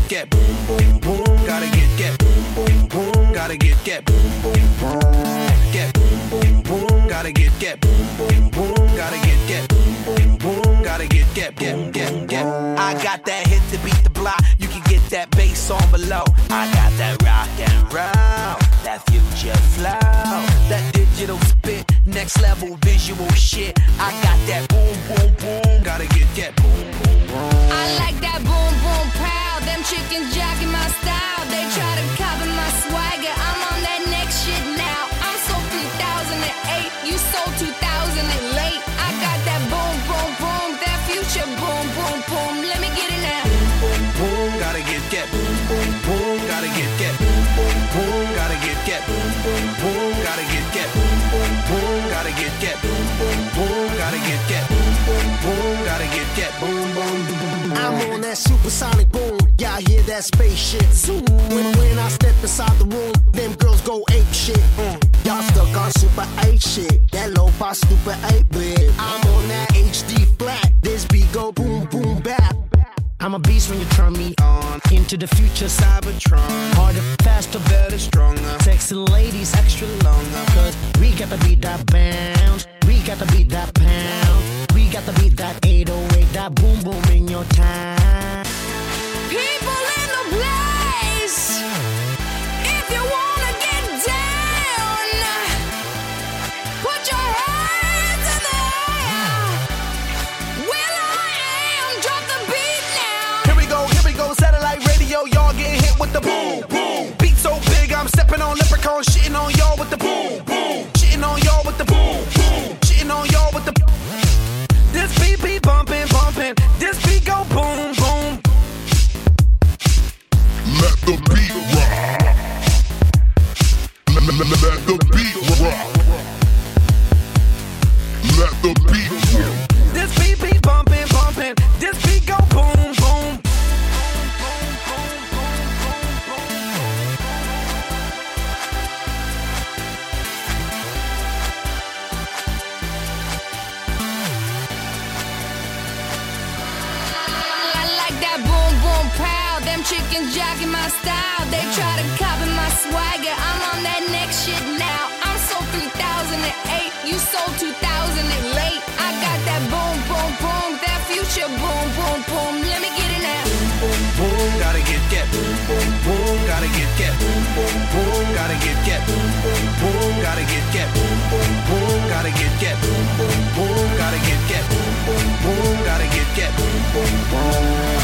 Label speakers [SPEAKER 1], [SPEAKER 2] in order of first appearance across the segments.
[SPEAKER 1] get boom, boom, boom. Gotta get boom, boom, boom. Gotta get boom, boom, boom. Get boom, boom, boom. Gotta get boom, boom, boom. Gotta get boom, boom, boom. Gotta get. I got that hit to beat the block. You can get that bass on below. I got that rock and roll, that future flow, that digital spit, next level visual shit. I got that boom, boom, boom. Gotta get boom, boom, boom.
[SPEAKER 2] I like that boom, boom, proud. Them chickens jacking my style. They try to copy my swagger. I'm on that next shit now. I'm sold 3008. You sold 2000 and late. I got that boom, boom, boom. That future boom, boom, boom. Let me get it now.
[SPEAKER 1] Boom, boom, gotta get boom, boom, boom. Gotta get boom, boom, boom. Gotta get boom, boom, boom. Gotta get boom, boom, boom. Gotta get boom, boom, boom. Gotta get boom, boom, boom. Gotta get boom, boom, boom.
[SPEAKER 3] I'm on that supersonic boom. Y'all hear that spaceship zoom. When I step inside the room, them girls go ape shit. Y'all stuck on super 8 shit. That low boss stupid 8-bit. I'm on that HD flat. This beat go boom, boom, bap. I'm a beast when you turn me on. Into the future, Cybertron. Harder, faster, better, stronger. Sexy ladies, extra longer. Cause we got to beat that bounce. We got to beat that pound. We got to beat that 808. That boom, boom in your time.
[SPEAKER 2] People in the place. If you wanna get down, put your hands in the air. Will I am, drop the beat now.
[SPEAKER 1] Here we go, satellite radio, y'all getting hit with the boom, boom. Beat so big, I'm stepping on leprechauns, shitting on y'all with the boom, boom. Shitting on y'all with the boom, boom. Shitting on y'all with the. This beat be bumping, bumping. This beat go boom, boom.
[SPEAKER 4] Let the beat rock. Let the beat rock. Let the beat rock.
[SPEAKER 1] This beat be bumping, bumping. This beat go boom, boom.
[SPEAKER 2] I like that boom, boom, proud. Them chickens jacking my style. They try to copy my swagger. I'm on that next shit now. I'm sold 3008. You sold 2000 and late. I got that boom, boom, boom. That future boom, boom, boom. Let me get it now.
[SPEAKER 1] Boom, boom, gotta get boom, boom, boom. Gotta get boom, boom, boom. Gotta get boom, boom, boom. Gotta get boom, boom, boom. Gotta get boom, boom, boom. Gotta get boom, boom, boom. Gotta get boom, boom, boom.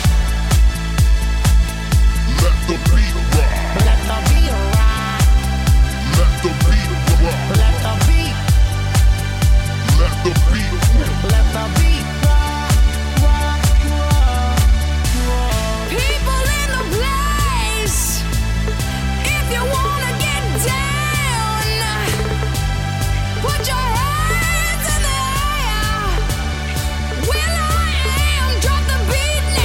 [SPEAKER 4] Let the beat rock.
[SPEAKER 3] Let the beat rock.
[SPEAKER 4] Let the beat rock.
[SPEAKER 3] Let the beat.
[SPEAKER 4] Let the beat rock.
[SPEAKER 3] Let the beat rock. Rock, rock, rock.
[SPEAKER 2] People in the place. If you wanna get down, put your hands in the air. Will I am, drop the beat now.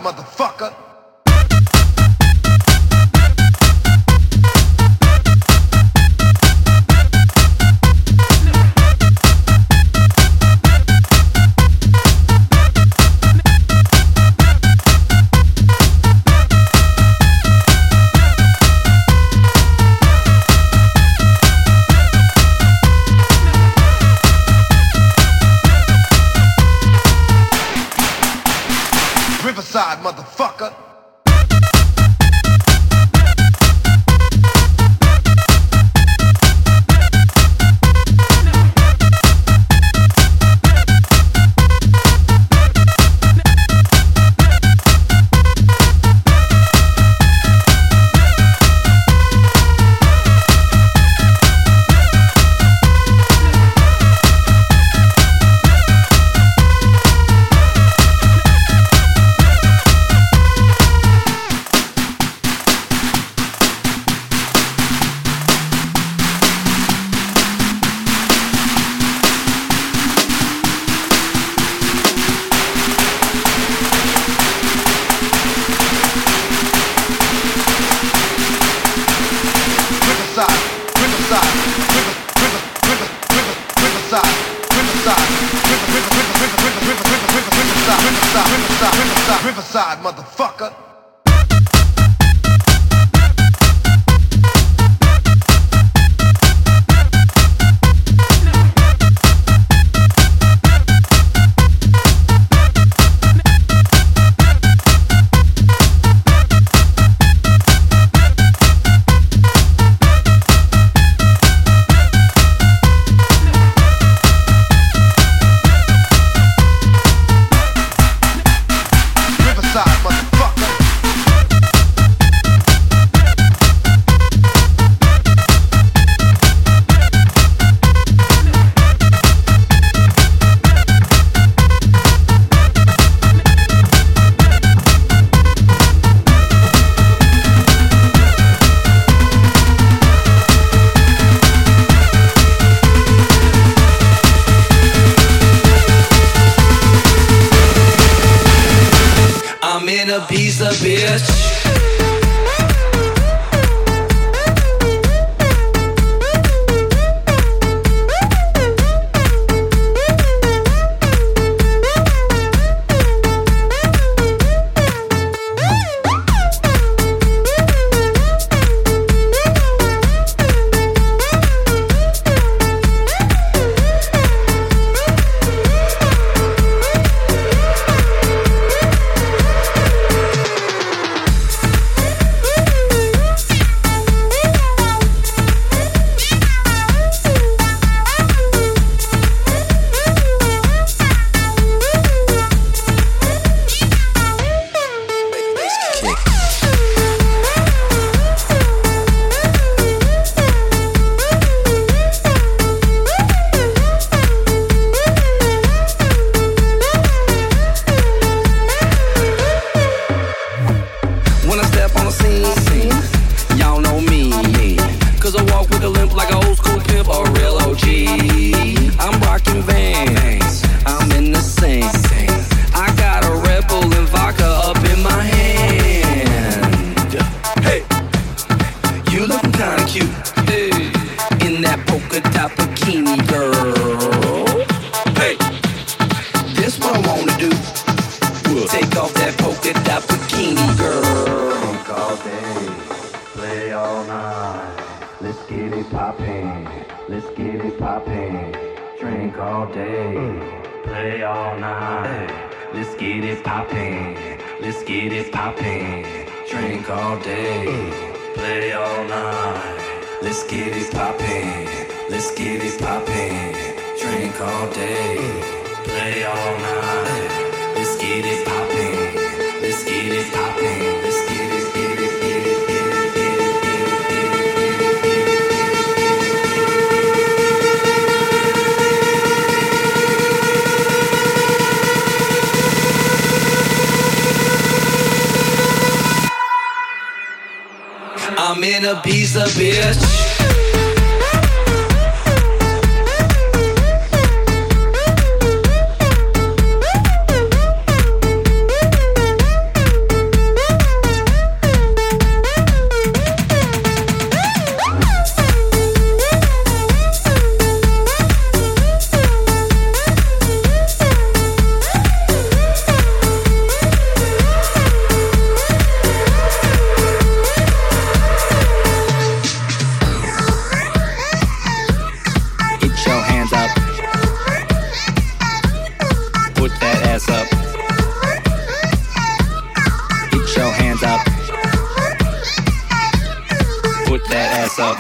[SPEAKER 1] motherfucker. Riverside, motherfucker. Riverside, motherfucker.
[SPEAKER 5] Piece of bitch. I'm in a piece of bitch. hands up. Put that ass up.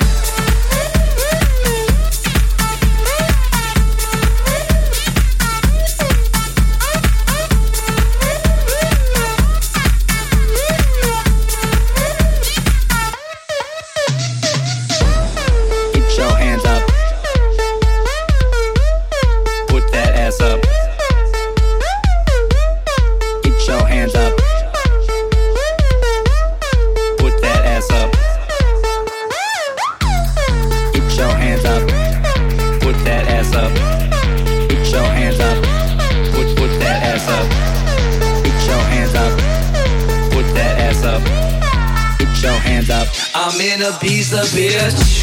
[SPEAKER 5] Get your hands up. Put that ass up. Get your hands up. Put that ass up. Get your hands up. Put that ass up. Get your hands up. Put that ass up. Get your hands up. Put that ass up. Get your hands up. I'm in a pizza, bitch.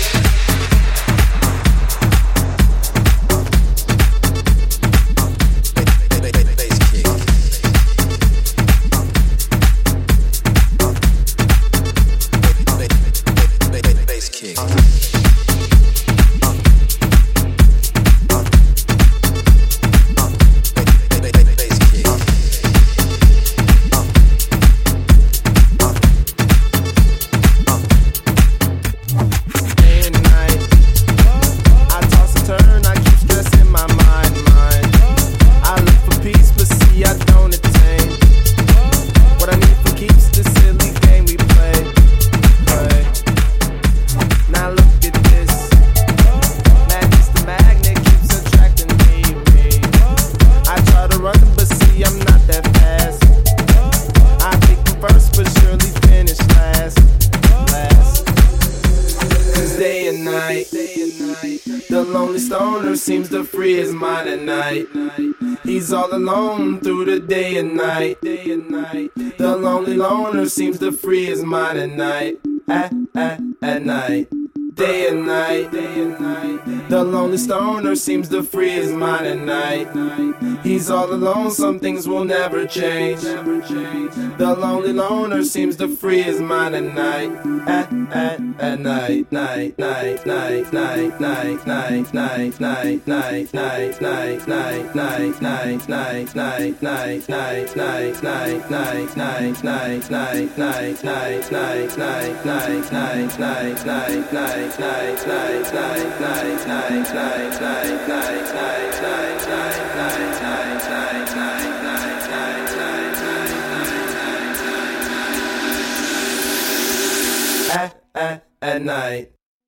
[SPEAKER 6] Seems to free his mind at night. He's all alone through the day and night. The lonely loner seems to free his mind at night. At night. Day and night. The lonely stoner seems to free his mind at night. He's all alone, some things will never change. The lonely loner seems to free his mind at night. At night. At night.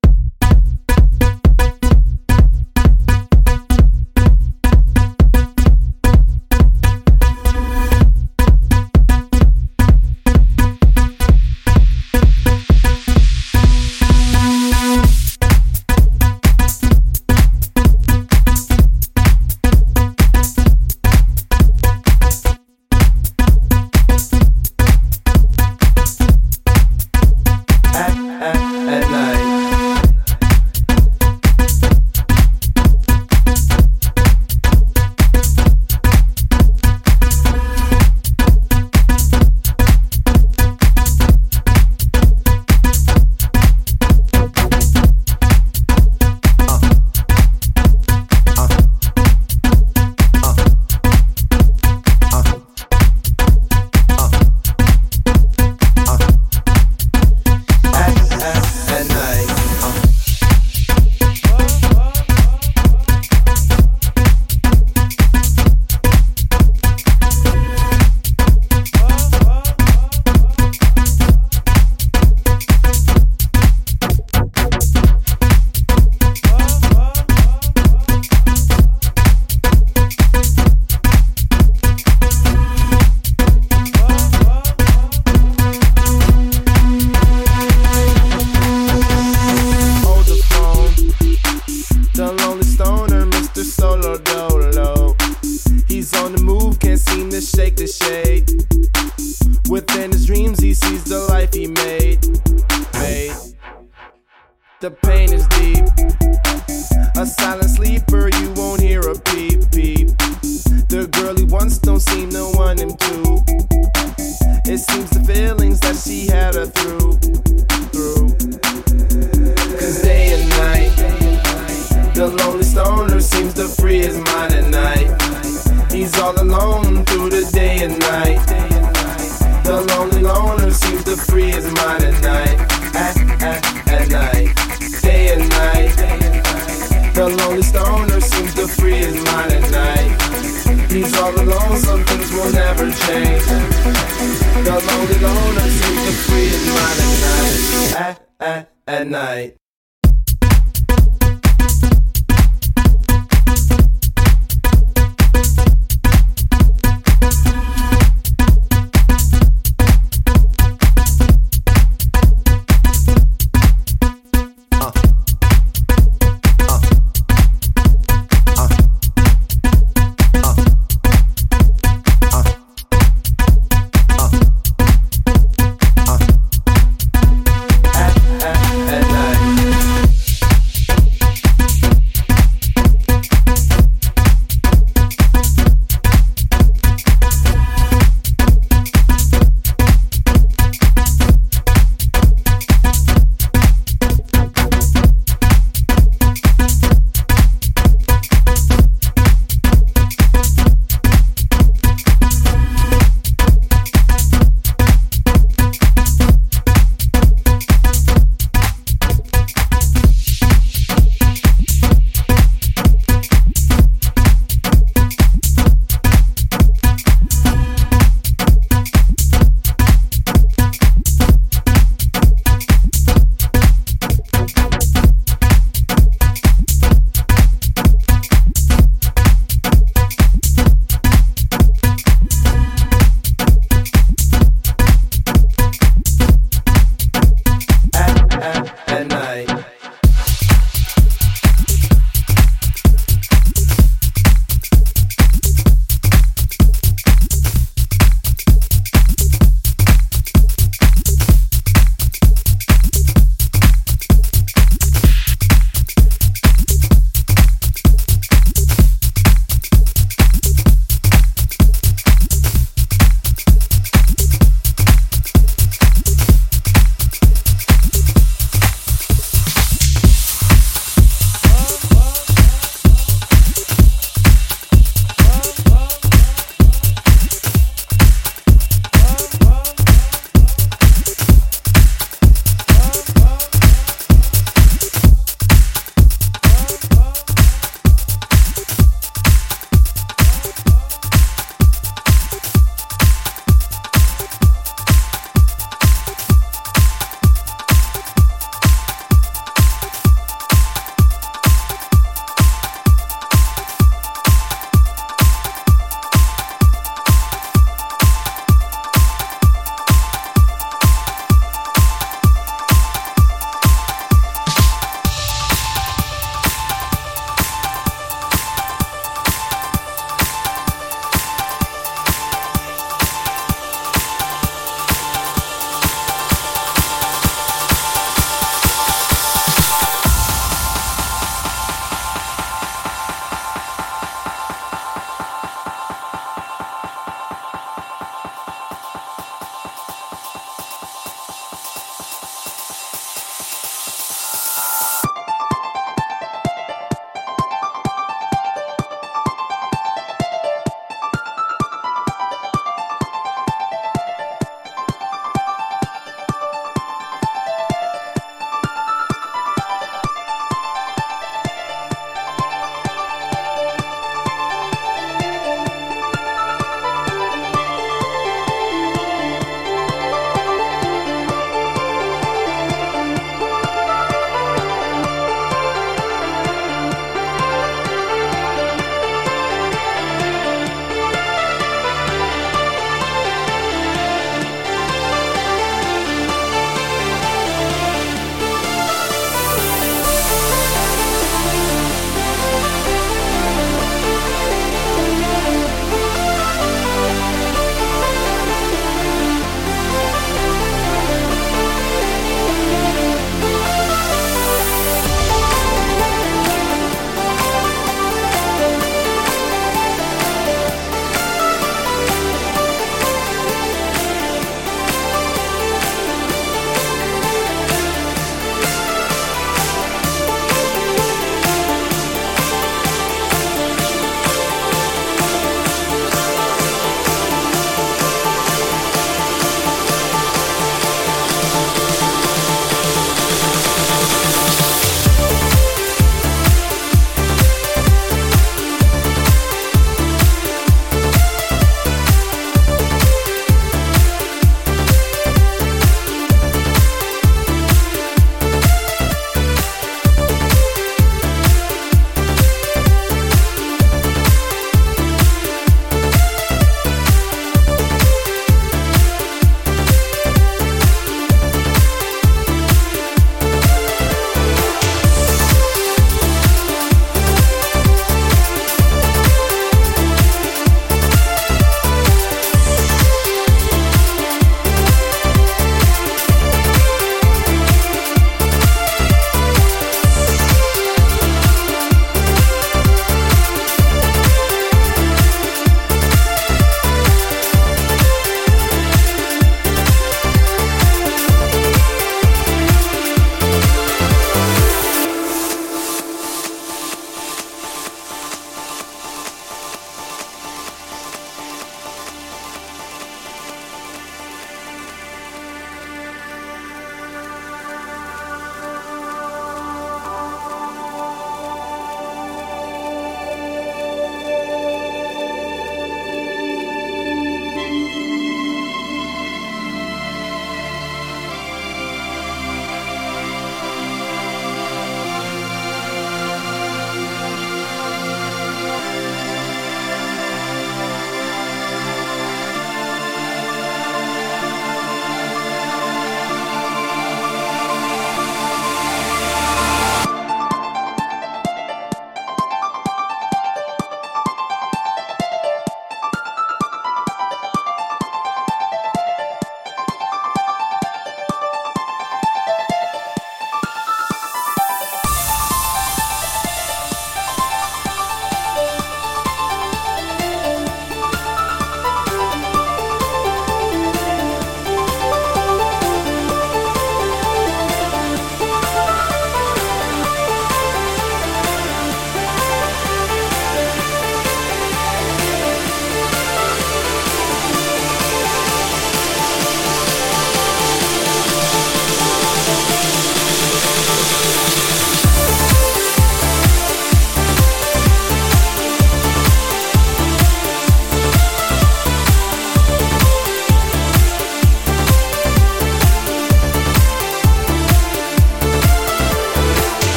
[SPEAKER 6] The pain is deep. A silent sleeper, you won't hear a peep peep. The girl he wants don't seem to want him to. It seems the feelings that she had her through. Cause day and night, the lonely stoner seems to free his mind at night. He's all alone through the day and night. The lonely loner seems to free his mind at night. At night, day and night. The lonely stoner seems to free his mind at night. He's all alone, some things will never change. The lonely loner seems to free his mind at night. At night. At night.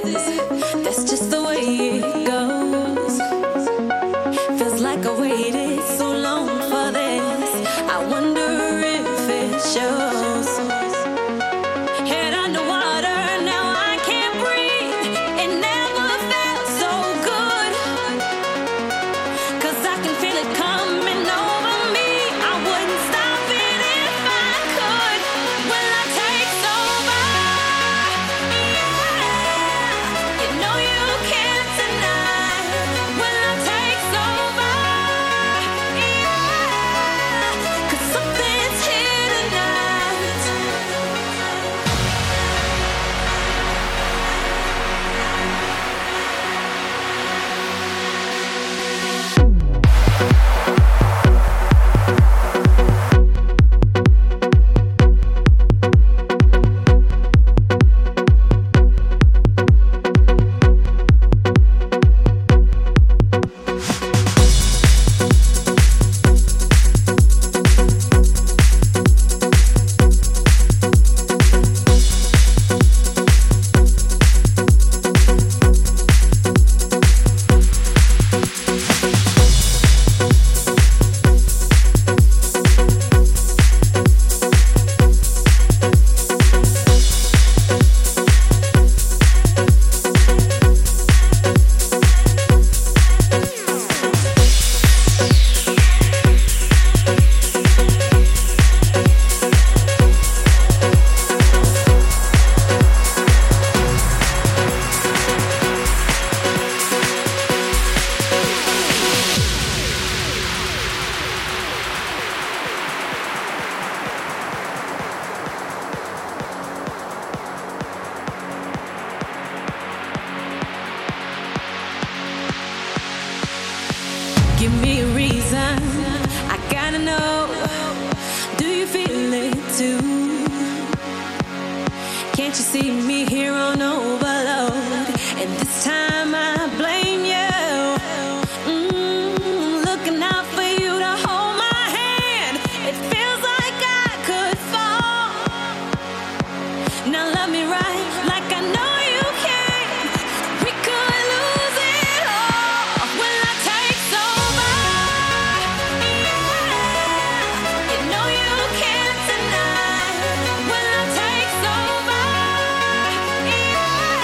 [SPEAKER 7] That's just the way it goes. Feels like I waited so long for this. I wonder if it shows. Head underwater, now I can't breathe. It never felt so good. 'Cause I can feel it coming over me. I wouldn't stop it if I could. When love takes over, yeah. You know you can't deny. When love takes over, yeah. 'Cause something's here tonight. Give me a reason, I gotta know. Do you feel it too? Can't you see me here on overload? And this time I blame you. Looking out for you to hold my hand. It feels like I could fall. Now love me right, like I know you can. We could lose it all. When love takes over, yeah. You know you can't deny. When love takes over, yeah.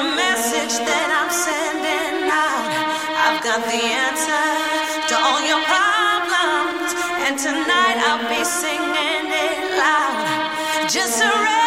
[SPEAKER 7] the message that I'm sending out. I've got the answer to all your problems, and tonight I'll be singing it loud. Just surrender.